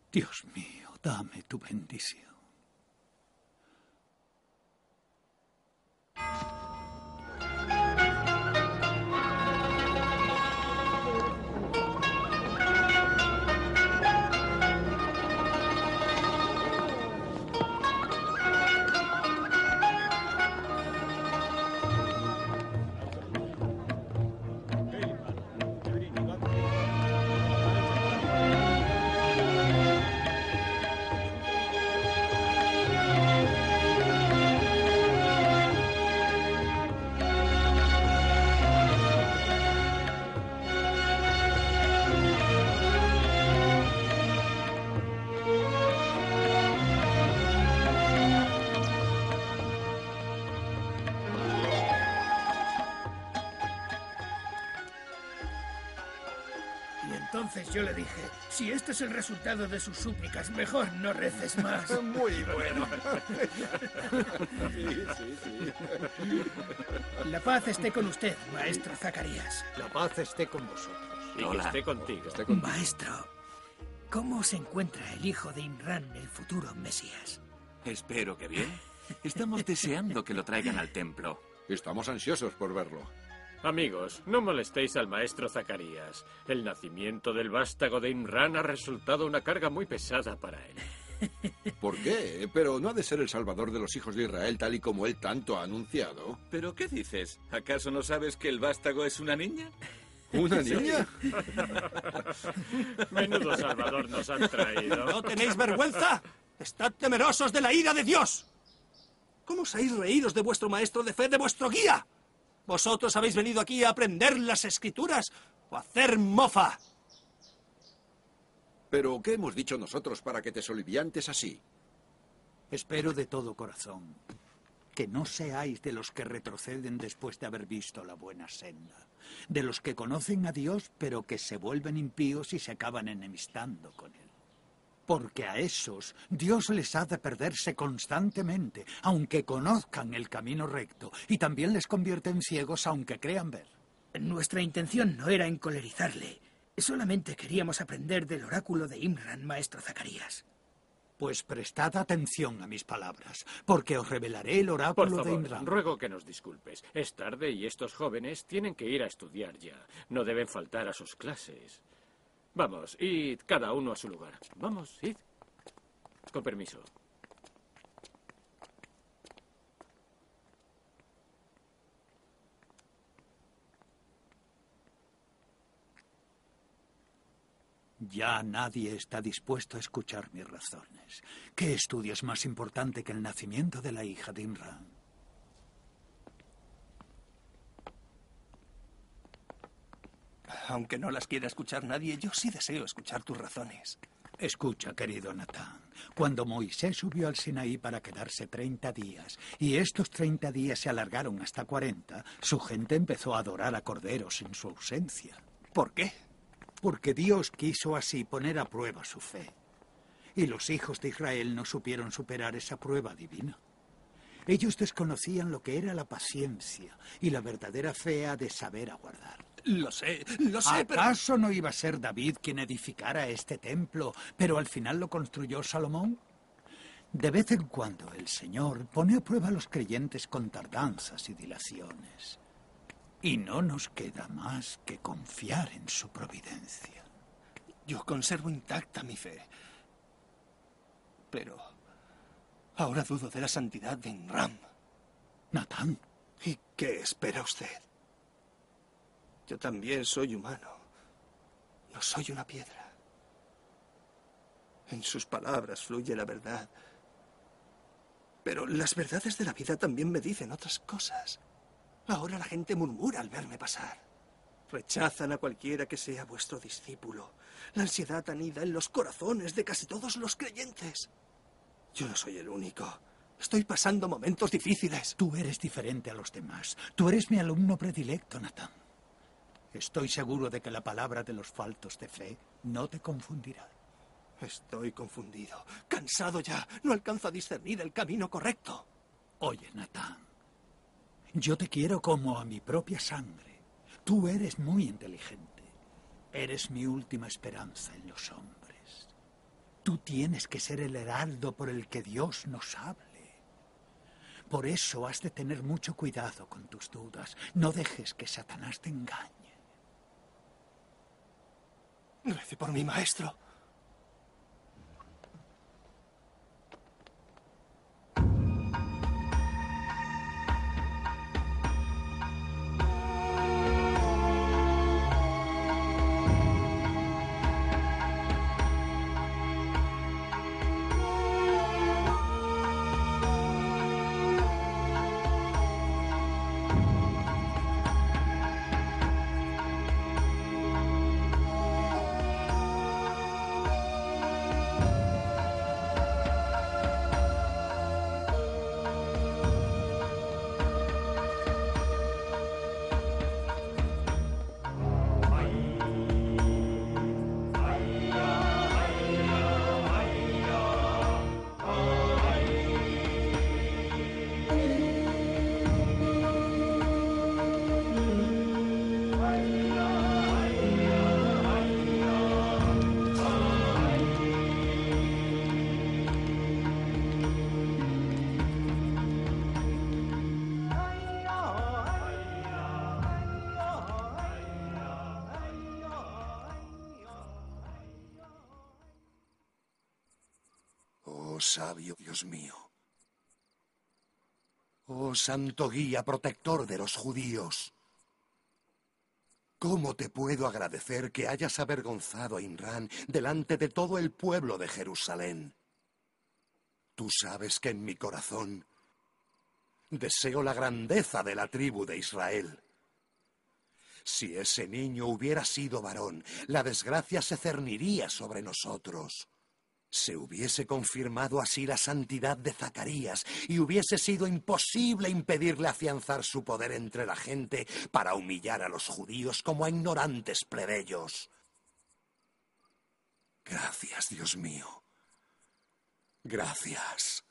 Dios mío, dame tu bendición. Y entonces yo le dije, si este es el resultado de sus súplicas, mejor no reces más. Muy bueno. Sí. La paz esté con usted, maestro Zacarías. La paz esté con vosotros. Y que esté contigo. Maestro, ¿cómo se encuentra el hijo de Imran, el futuro Mesías? Espero que bien. Estamos deseando que lo traigan al templo. Estamos ansiosos por verlo. Amigos, no molestéis al maestro Zacarías. El nacimiento del vástago de Imran ha resultado una carga muy pesada para él. ¿Por qué? Pero no ha de ser el salvador de los hijos de Israel tal y como él tanto ha anunciado. ¿Pero qué dices? ¿Acaso no sabes que el vástago es una niña? ¿Una niña? Menudo salvador nos han traído. ¿No tenéis vergüenza? ¡Estad temerosos de la ira de Dios! ¿Cómo osáis reíros de vuestro maestro de fe, de vuestro guía? ¿Vosotros habéis venido aquí a aprender las escrituras o a hacer mofa? ¿Pero qué hemos dicho nosotros para que te soliviantes así? Espero de todo corazón que no seáis de los que retroceden después de haber visto la buena senda, de los que conocen a Dios pero que se vuelven impíos y se acaban enemistando con Él. Porque a esos Dios les hace perderse constantemente, aunque conozcan el camino recto, y también les convierte en ciegos aunque crean ver. Nuestra intención no era encolerizarle. Solamente queríamos aprender del oráculo de Imran, maestro Zacarías. Pues prestad atención a mis palabras, porque os revelaré el Por oráculo de favor, Imran. ruego que nos disculpes. Es tarde y estos jóvenes tienen que ir a estudiar ya. No deben faltar a sus clases. Vamos, id cada uno a su lugar. Vamos, id. Con permiso. Ya nadie está dispuesto a escuchar mis razones. ¿Qué estudio es más importante que el nacimiento de la hija de Imran? Aunque no las quiera escuchar nadie, yo sí deseo escuchar tus razones. Escucha, querido Natán. Cuando Moisés subió al Sinaí para quedarse 30 días, y estos 30 días se alargaron hasta 40, su gente empezó a adorar a corderos en su ausencia. ¿Por qué? Porque Dios quiso así poner a prueba su fe. Y los hijos de Israel no supieron superar esa prueba divina. Ellos desconocían lo que era la paciencia y la verdadera fe ha de saber aguardar. Lo sé, pero... ¿Acaso no iba a ser David quien edificara este templo, pero al final lo construyó Salomón? De vez en cuando el Señor pone a prueba a los creyentes con tardanzas y dilaciones. Y no nos queda más que confiar en su providencia. Yo conservo intacta mi fe. Pero ahora dudo de la santidad de Imran. Natán. ¿Y qué espera usted? Yo también soy humano. No soy una piedra. En sus palabras fluye la verdad. Pero las verdades de la vida también me dicen otras cosas. Ahora la gente murmura al verme pasar. Rechazan a cualquiera que sea vuestro discípulo. La ansiedad anida en los corazones de casi todos los creyentes. Yo no soy el único. Estoy pasando momentos difíciles. Tú eres diferente a los demás. Tú eres mi alumno predilecto, Natán. Estoy seguro de que la palabra de los faltos de fe no te confundirá. Estoy confundido, cansado ya. No alcanzo a discernir el camino correcto. Oye, Natán, yo te quiero como a mi propia sangre. Tú eres muy inteligente. Eres mi última esperanza en los hombres. Tú tienes que ser el heraldo por el que Dios nos hable. Por eso has de tener mucho cuidado con tus dudas. No dejes que Satanás te engañe. Rece por mi maestro. Oh sabio Dios mío, oh santo guía protector de los judíos, ¿cómo te puedo agradecer que hayas avergonzado a Imran delante de todo el pueblo de Jerusalén? Tú sabes que en mi corazón deseo la grandeza de la tribu de Israel. Si ese niño hubiera sido varón, la desgracia se cerniría sobre nosotros. Se hubiese confirmado así la santidad de Zacarías y hubiese sido imposible impedirle afianzar su poder entre la gente para humillar a los judíos como a ignorantes plebeyos. Gracias, Dios mío. Gracias.